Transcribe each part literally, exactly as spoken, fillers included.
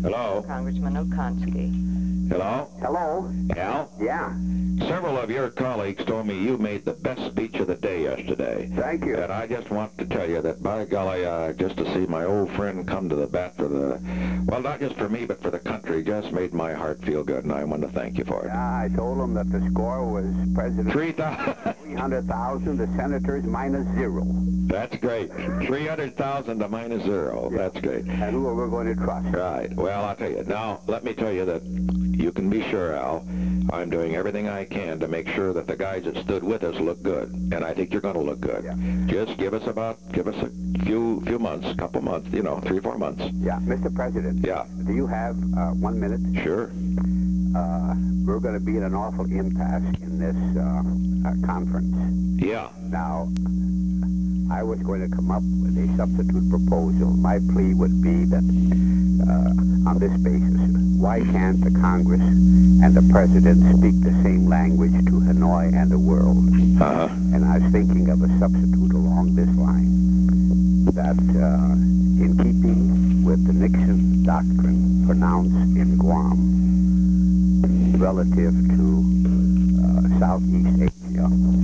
Hello? Congressman Okonski. Hello? Hello? Al? Yeah. Several of your colleagues told me you made the best speech of the day yesterday. Thank you. And I just want to tell you that, by golly, uh, just to see my old friend come to the bat for the, well, not just for me, but for the country, just made my heart feel good, and I want to thank you for it. Yeah, I told him that the score was President Three thousand. three hundred thousand, the senators minus zero. That's great. three hundred thousand to minus zero. Yeah. That's great. And who are we going to trust? Right. Well, I'll tell you. Now, let me tell you that you can be sure, Al, I'm doing everything I can to make sure that the guys that stood with us look good. And I think you're going to look good. Yeah. Just give us about, give us a few few months, couple months, you know, three, four months. Yeah. Mister President. Yeah. Do you have uh, one minute? Sure. Uh, we're going to be in an awful impasse in this uh, uh, conference. Yeah. Now, I was going to come up with a substitute proposal. My plea would be that uh, on this basis, why can't the Congress and the President speak the same language to Hanoi and the world? Uh-huh. And I was thinking of a substitute along this line, that uh, in keeping with the Nixon doctrine pronounced in Guam relative to uh, Southeast Asia,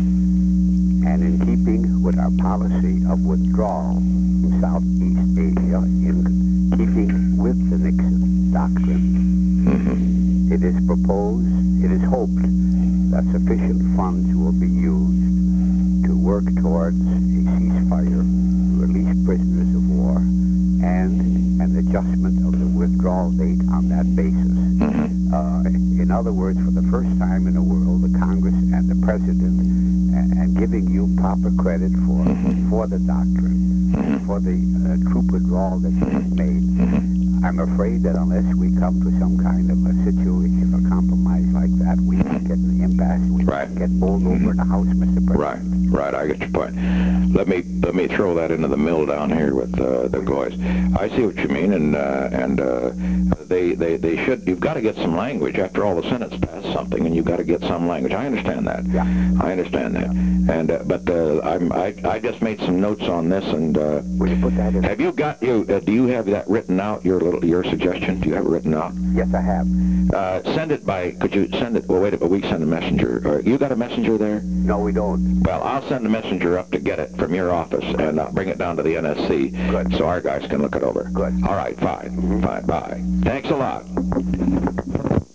and in keeping with our policy of withdrawal from Southeast Asia, in keeping with the Nixon doctrine, Mm-hmm. it is proposed, it is hoped that sufficient funds will be used to work towards a ceasefire, to release prisoners of war, and an adjustment of the withdrawal date on that basis. Mm-hmm. Uh, in other words, for the first time in the world, the Congress and the President, and, and giving you proper credit for Mm-hmm. for the doctrine, Mm-hmm. for the uh, troop withdrawal that you have made. Mm-hmm. I'm afraid that unless we come to some kind of a situation or compromise like that, we can get an impasse. We Right. can get bowled over in the House, Mister Right, President. right. I get your point. Let me let me throw that into the mill down here with uh, the guys. I see what you mean, and uh, and uh, they they they should. You've got to get some language. After all, the Senate's passed something, and you've got to get some language. I understand that. Yeah. I understand that. And uh, but uh, I'm I I just made some notes on this, and uh, Will you put that in? have you got you? Uh, do you have that written out? Your little your suggestion? Do you have it written out? Yes, I have. Uh, send it by. Could you send it? Well, wait a minute. We send a messenger. Uh, you got a messenger there? No, we don't. Well, I'll send a messenger up to get it from your office, and I'll bring it down to the N S C. Good. So our guys can look it over. Good. All right, fine. Mhm. Fine, bye. Thanks a lot.